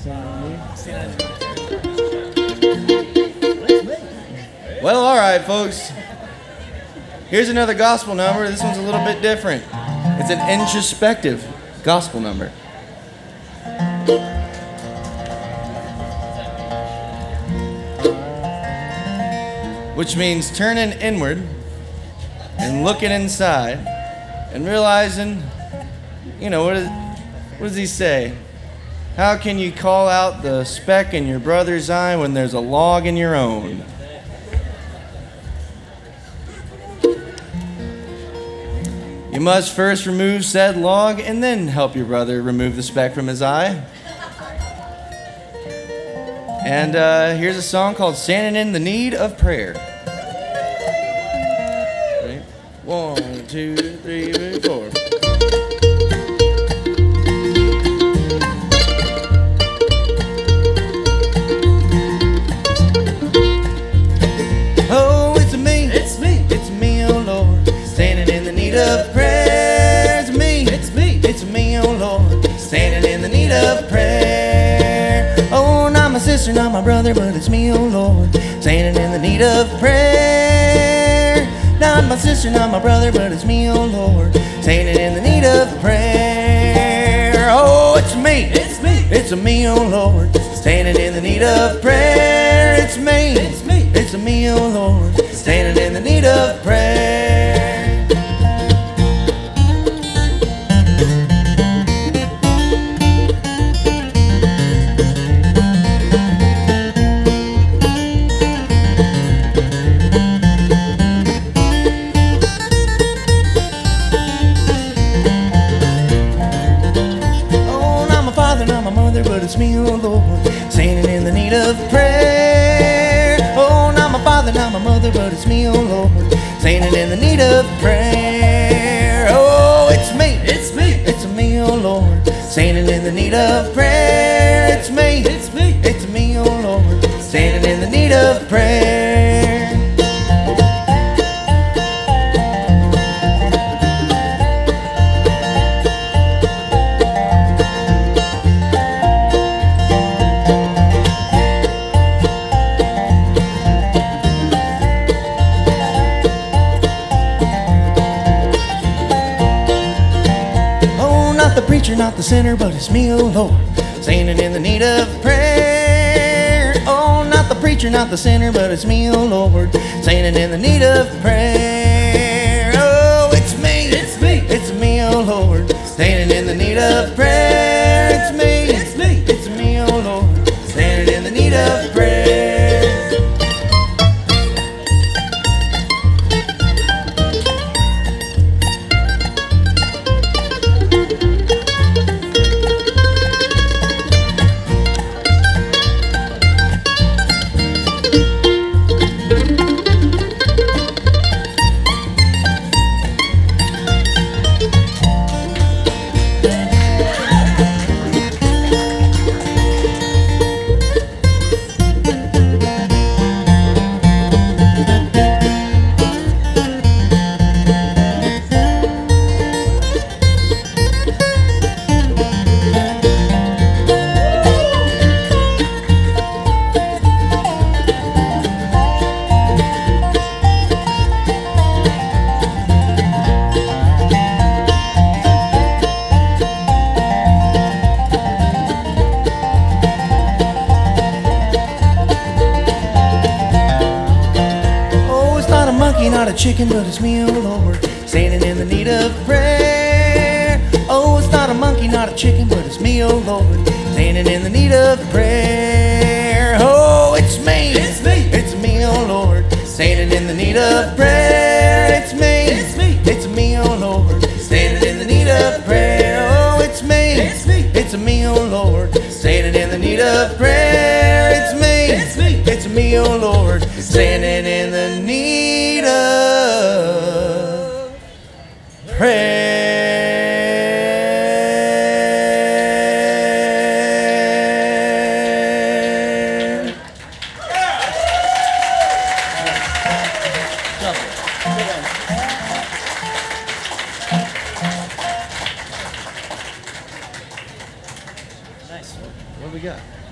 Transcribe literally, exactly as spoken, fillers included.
Well, all right, folks. Here's another gospel number. This one's a little bit different. It's an introspective gospel number. Which means turning inward and looking inside and realizing, you know, what, is, what does he say? How can you call out the speck in your brother's eye when there's a log in your own? You must first remove said log and then help your brother remove the speck from his eye. And uh, here's a song called Standing in the Need of Prayer. Ready? One, two, three, four. Oh, it's me. It's me. It's me, oh Lord. Standing in the need of prayer. It's me. It's me. It's me, oh Lord. Standing in the need of prayer. Oh, not my sister, not my brother, but it's me, oh Lord. Standing in the need of prayer. Not my sister, not my brother, but it's me, oh Lord. Standing in the need of prayer. Oh, it's me. It's me. It's a me, oh Lord. Standing in the need of prayer. It's me. It's me. It's a me, oh Lord. Standing in the need of prayer. But it's me, oh Lord, standing in the need of prayer. Oh, not my father, not my mother, but it's me, oh Lord, standing in the need of prayer. Oh, it's me, It's me. it's me, oh Lord, standing in the need of prayer. It's me, It's me. it's me, oh Lord, standing in the need of prayer. Preacher, not the sinner, but it's me, oh Lord, standing in the need of prayer. Oh, not the preacher, not the sinner, but it's me, oh Lord, standing in the need of prayer. Oh, it's me, It's me. it's me, oh Lord, standing in the need of prayer. It's me, It's me. it's me, oh Lord, standing in the need of prayer. Not a chicken, but it's me, oh Lord, standing in the need of prayer. Oh, it's not a monkey, not a chicken, but it's me, oh Lord, standing in the need of prayer. Oh, it's me, It's me. it's me, oh Lord, standing in the need of prayer. It's me, It's me. it's me, oh Lord, standing in the need of prayer. Oh, it's me, It's me. it's me, oh Lord, standing in the need of prayer. It's me, It's me. it's me, oh Lord, standing in the need of prayer. Nice. What do we got?